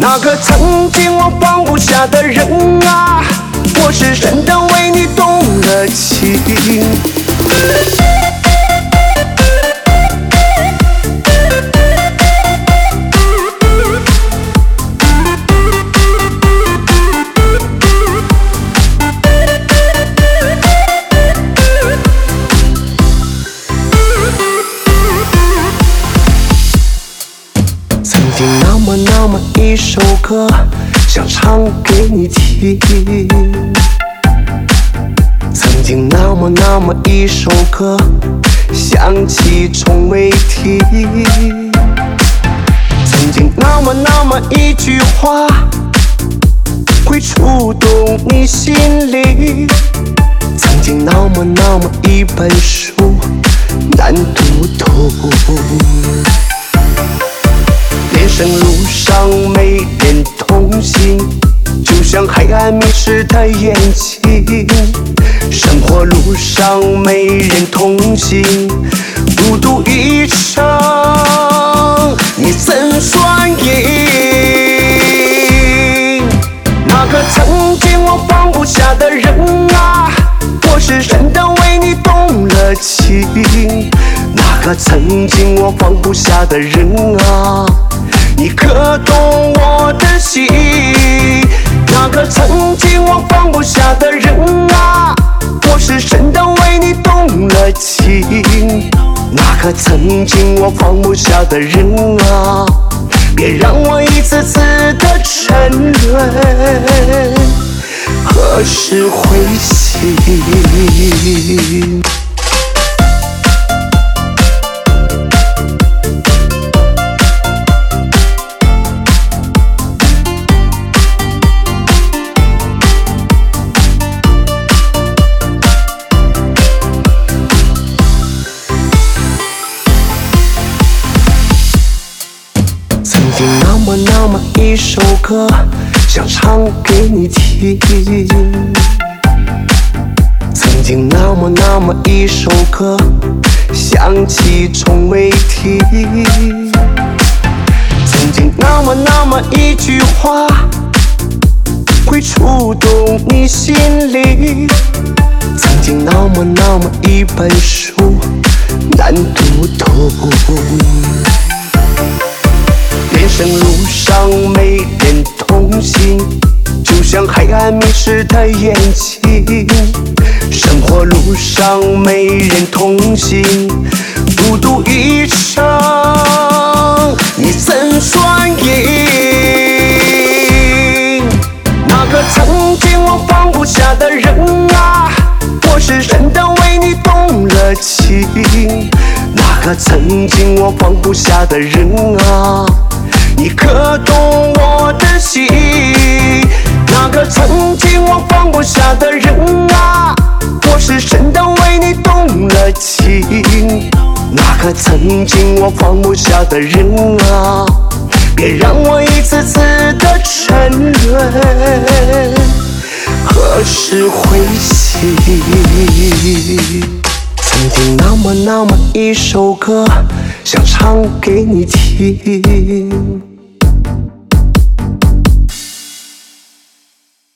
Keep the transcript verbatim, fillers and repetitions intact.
那个曾经我放不下的人啊，我是真的为你动了情。曾经那么那么一首歌，想唱给你听。曾经那么那么一首歌，想起从未听。曾经那么那么一句话，会触动你心里。曾经那么那么一本书，难读透。人生路上没人同行，就像黑暗迷失的眼睛。生活路上没人同行，孤独一生，你怎算赢？那个曾经我放不下的人啊，我是真的为你动了情。那个曾经我放不下的人啊，你可懂我的心？那个曾经我放不下的人啊，我是真的为你动了情。那个曾经我放不下的人啊，别让我一次次的沉沦，何时会醒？曾经那么那么一首歌，想唱给你听。曾经那么那么一首歌，想起从未听。曾经那么那么一句话，会触动你心里。曾经那么那么一本书，难读透。人生路上没人同行，就像黑暗迷失的眼睛。生活路上没人同行，孤独一生，你怎算赢？那个曾经我放不下的人啊，我是真的为你动了情。那个曾经我放不下的人啊，你可懂我的心？那个曾经我放不下的人啊，我是真的为你动了情。那个曾经我放不下的人啊，别让我一次次的沉沦，何时会醒？曾经那么那么一首歌，想唱给你听。